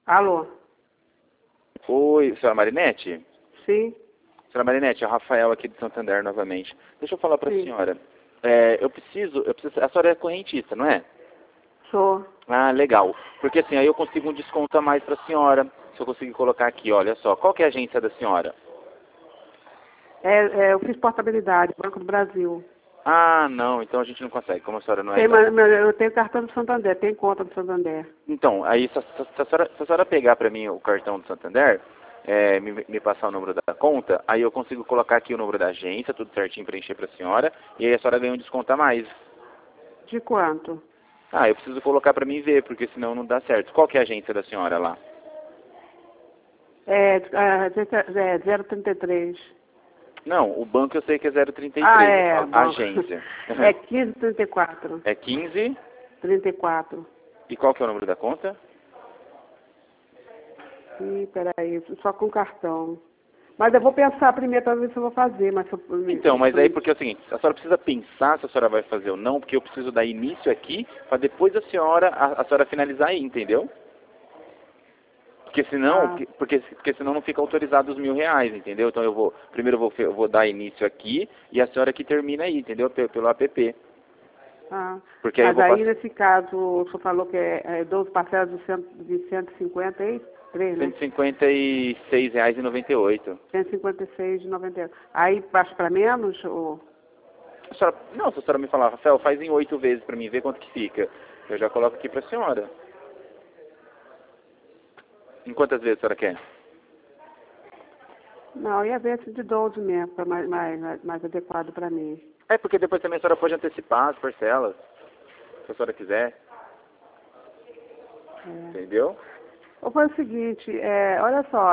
Alô? Oi, senhora Marinete? Sim? Senhora Marinete, é o Rafael aqui de Santander novamente. Deixa eu falar para a Sim. senhora. Eu preciso, a senhora é correntista, não é? Sou. Ah, legal. Porque assim, aí eu consigo um desconto a mais para a senhora. Se eu conseguir colocar aqui, olha só. Qual que é a agência da senhora? Eu fiz portabilidade, Banco do Brasil. Ah, não, então a gente não consegue. Como a senhora não é Tem, da... mas eu tenho cartão do Santander, tenho conta do Santander. Então, aí se a senhora pegar para mim o cartão do Santander, me passar o número da conta, aí eu consigo colocar aqui o número da agência, tudo certinho, preencher para a senhora, e aí a senhora ganha um desconto a mais. De quanto? Ah, eu preciso colocar para mim ver, porque senão não dá certo. Qual que é a agência da senhora lá? É 033. Não, o banco eu sei que é 033, Ah, eu falo bom. agência. É 1534. É 15, 34. e qual que é o número da conta? Ih, peraí, só com cartão. Mas eu vou pensar primeiro para ver se eu vou fazer, mas se eu, Então, mas aí porque é o seguinte, a senhora precisa pensar se a senhora vai fazer ou não, porque eu preciso dar início aqui, para depois a senhora finalizar aí, entendeu? Porque senão, Ah, porque senão não fica autorizado os R$ 1.000, entendeu? Então eu vou dar início aqui e a senhora que termina aí, entendeu? Pelo app. Porque aí eu mas vou aí, passar nesse caso, o senhor falou que é 12 parcelas de 153, né? R$ 156,98. 156,98. Aí baixa para menos? Ou... Não, se a senhora me falar, Rafael, faz em 8 vezes para mim ver quanto que fica. Eu já coloco aqui para a senhora. Em quantas vezes a senhora quer? Não, ia ver esse de 12 mesmo, para mais adequado para mim. É porque depois também a senhora pode antecipar as parcelas, se a senhora quiser, É. entendeu? Ou foi o seguinte, olha só,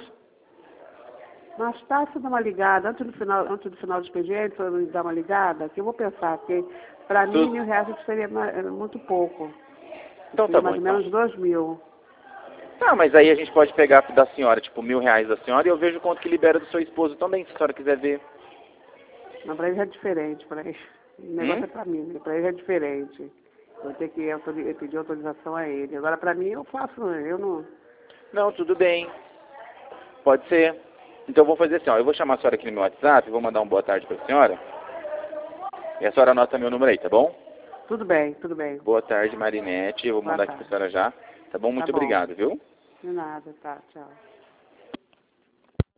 mais tarde você dá uma ligada, antes do final do expediente, você me dá uma ligada, que eu vou pensar, porque para mim Tudo. R$ 1.000 seria muito pouco. Então tá Seria bom, mais ou então. menos 2.000. Tá, mas aí a gente pode pegar da senhora, tipo, R$ 1.000 da senhora e eu vejo quanto que libera do seu esposo também, se a senhora quiser ver. Não, para ele é diferente, para ele. O negócio Hum? é para mim, né? Para ele é diferente. Eu vou ter que pedir autorização a ele. Agora para mim eu faço, eu não. Não, tudo bem. Pode ser. Então eu vou fazer assim, ó, eu vou chamar a senhora aqui no meu WhatsApp, vou mandar um boa tarde pra senhora, e a senhora anota meu número aí, tá bom? Tudo bem, tudo bem. Boa tarde, Marinete, eu vou Boa mandar aqui pra tarde. senhora já. Tá bom? Tá Muito bom. obrigado, viu? De nada, tá, tchau.